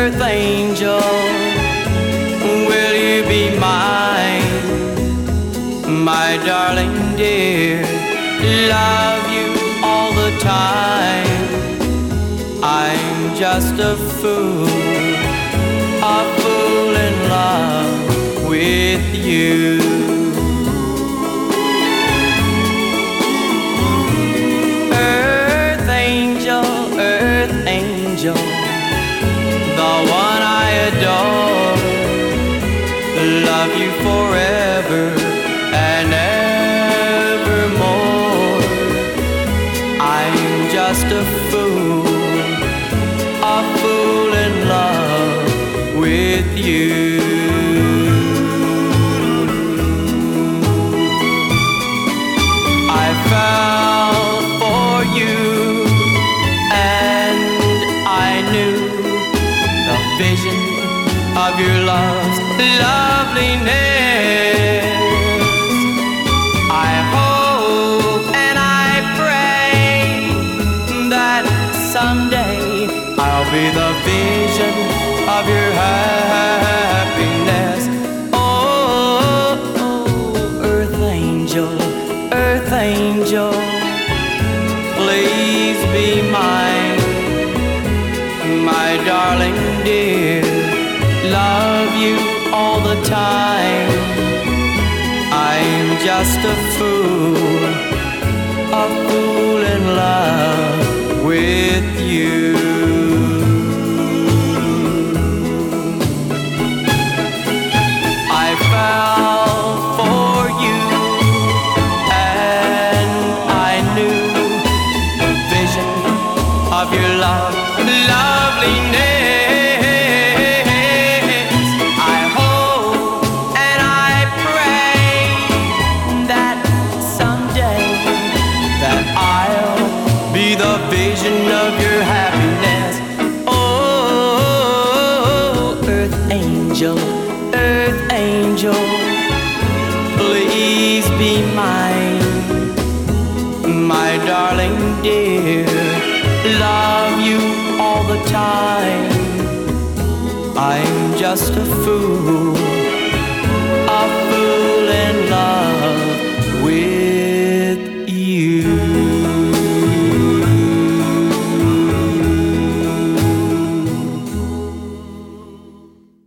earth angel, will you be mine? My darling dear, love you all the time. I'm just a fool in love with you. Earth angel, the one I adore, love you forever and evermore. I'm just a fool in love with you. I fell for you and I knew the vision of your love's loveliness. I hope and I pray that someday I'll be the vision of your happiness. Oh, earth angel, please be mine. My darling dear, love you all the time. I'm just a fool in love with you. I fell for you and I knew the vision of your loveliness. I hope and I pray that someday that I'll be the vision of your happiness. Oh, earth angel, please be mine. My darling dear, love you all the time. I'm just a fool